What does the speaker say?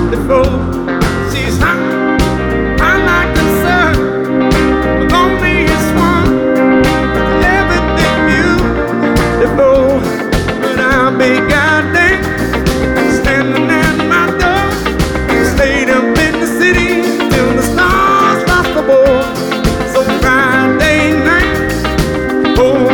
before. She's hot, hot like the sun, the loneliest one with everything beautiful. But I'll be goddamn standing at my door, stayed up in the city till the stars lost the war. So Friday night, oh,